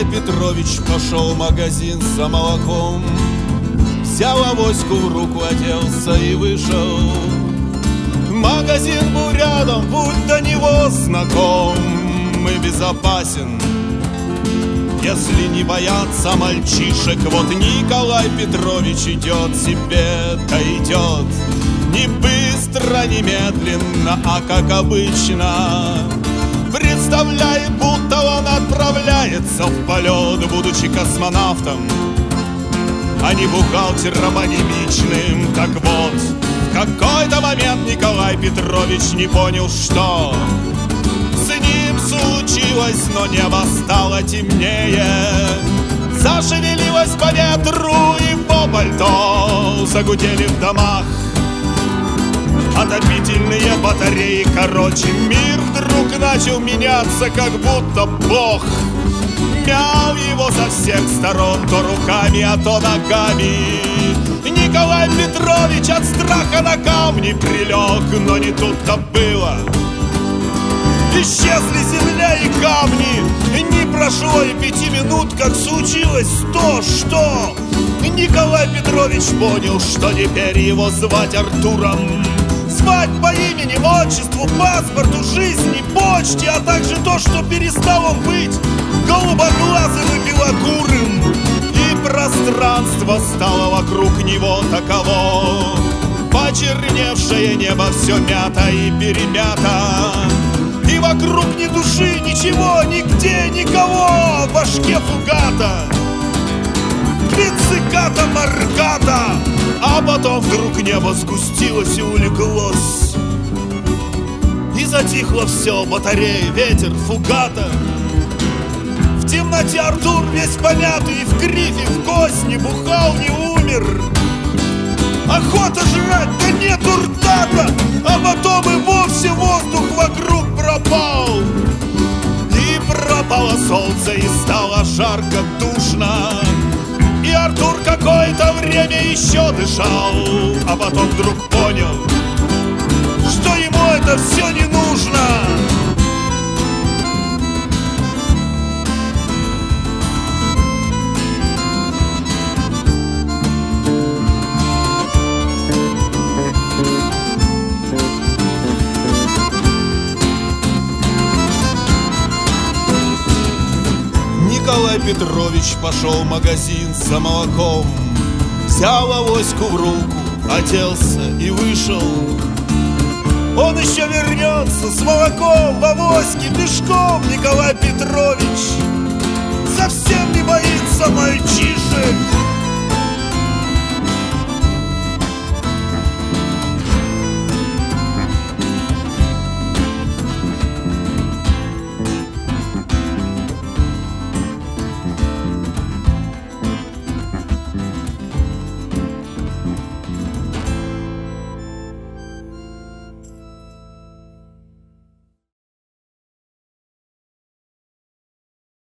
Петрович пошел в магазин за молоком, взял авоську в руку, оделся и вышел. Магазин был рядом, путь до него знаком и безопасен, если не бояться мальчишек. Вот Николай Петрович идет себе-то идет, не быстро, не медленно, а как обычно, представляет, будто он отправляется в полет, будучи космонавтом, а не бухгалтером анемичным. Так вот, в какой-то момент Николай Петрович не понял, что с ним случилось, но небо стало темнее, зашевелилось по ветру и по пальто, загудели в домах отопительные батареи. Короче, мир вдруг начал меняться, как будто Бог мял его со всех сторон, то руками, а то ногами. Николай Петрович от страха на камни прилег, но не тут-то было. Исчезли земля и камни, не прошло и 5 минут, как случилось то, что Николай Петрович понял, что теперь его звать Артуром. Звать по имени, отчеству, паспорту, жизни, почте, а также то, что перестал он быть голубоглазым и белокурым, и пространство стало вокруг него таково. Почерневшее небо все мято и перемято, и вокруг ни души, ничего, нигде, никого. В башке фугата, пицциката, марката. А потом вдруг небо сгустилось и улеглось, и затихло все, батареи, ветер, фугата. В темноте Артур весь помятый, в грифе, в кость, не бухал, не умер. Охота жрать, да нету рта-то. А потом и вовсе воздух вокруг пропал, и пропало солнце, и стало жарко, душно. И Артур какое-то время еще дышал, а потом вдруг понял, что ему это все не нужно. Николай Петрович пошел в магазин за молоком, взял авоську в руку, оделся и вышел. Он еще вернется с молоком в авоське пешком. Николай Петрович совсем не боится мальчишек.